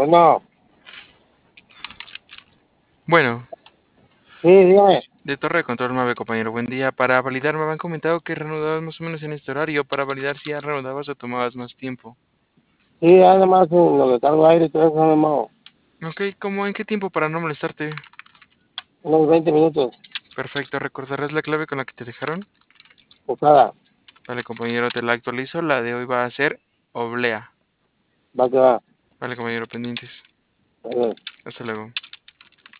Bueno, Bueno, sí, dígame. de Torre de Control 9, compañero, buen día. Para validar, me habían comentado que reanudabas más o menos en este horario. Para validar si ya reanudabas o tomabas más tiempo. Sí, además lo que cargo aire y todo eso, hermano. Ok, ¿cómo en qué tiempo para no molestarte? Unos 20 minutos, Perfecto, ¿recordarás la clave con la que te dejaron? posada. Vale, compañero, te la actualizo. La de hoy va a ser oblea. Va que va. Vale, compañero, pendientes. Vale. Hasta luego.